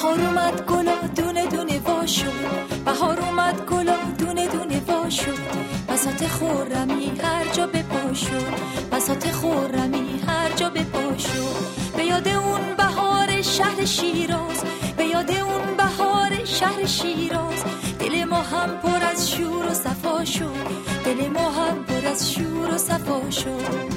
بهار اومد گلا دونه دونه وا شد، بهار اومد گلا دونه دونه وا شد، بساط خرمی هر جا به پا شد، بساط خرمی هر جا به پا شد. به یاد اون بهار شهر شیراز، به یاد اون بهار شهر شیراز، دل ما هم پر از شور و صفا شد، دل ما هم پر از شور و صفا شد.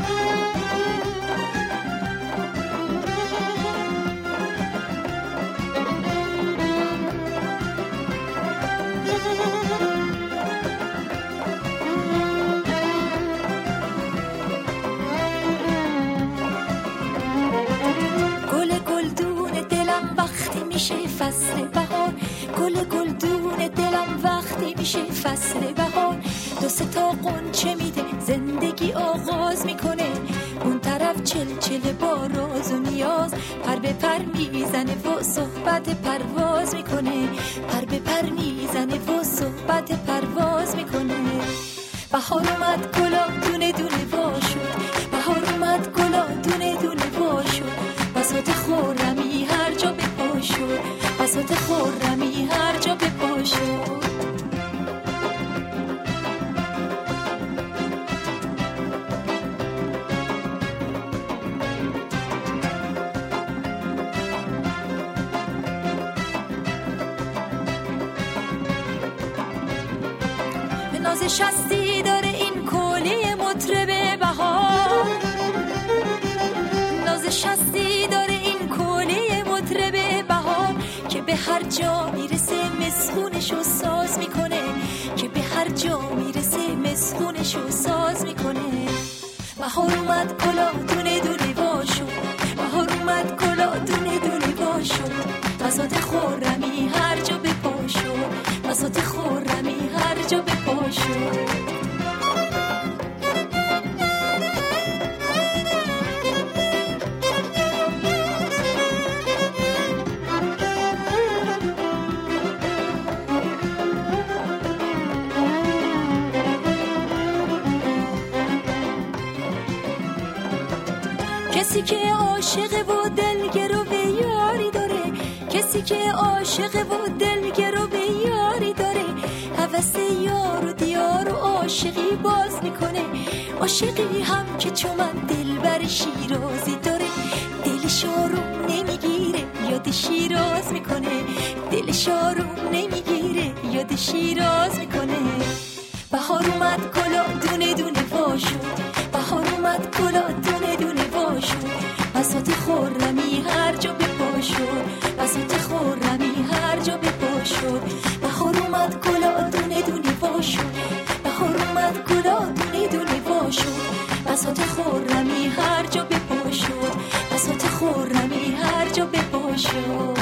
فصل بهار، گل گلدون دلم وقتی میشه فصل بهار، دو سه تا قنچه میده زندگی آغاز میکنه، اون طرف چلچله با راز و نیاز، پر به پر میزنه و صحبت پرواز میکنه، پر به پر میزنه و صحبت پرواز میکنه. بهار اومد گلا دونه دونه وا شد، بهار اومد گلا دونه دونه وا شد، بساط خرمی هر جا به پا شد، بساط خرمی هر جا به پا شد. ناز شستی داره این کلی مطرب بهار، ناز شستی داره این کلی مطرب بهار، که به هر جا میرسه مسخونشو ساز میکنه، که به هر جا میرسه مسخونشو ساز میکنه. بهار اومد گلا دونه دونه وا شد، بهار اومد گلا دونه دونه وا شد، بساط خرمی هر جا به پا شد، بساط خرمی هر جا به پا شد. کسی که عاشقه و دلگرو به یاری داره، کسی که عاشقه و دلگرو به یاری داره، هوس یار و دیار و عاشقی باز میکنه، عاشقی هم که چون من دلبر شیرازی داره، دلش آروم نمیگیره یاد شیراز میکنه، دلش آروم نمیگیره یاد شیراز میکنه. بهار اومد گلا دونه دونه وا شد، بهار اومد گلا دونه دونه وا شد، بساط خرمی هر جا به پا شد، بساط خرمی هر جا به پا شد. بهار اومد گلا دونه دونه وا شد، بهار اومد گلا دونه دونه وا شد، بساط خرمی هر جا به پا شد، بساط خرمی هر جا به پا شد.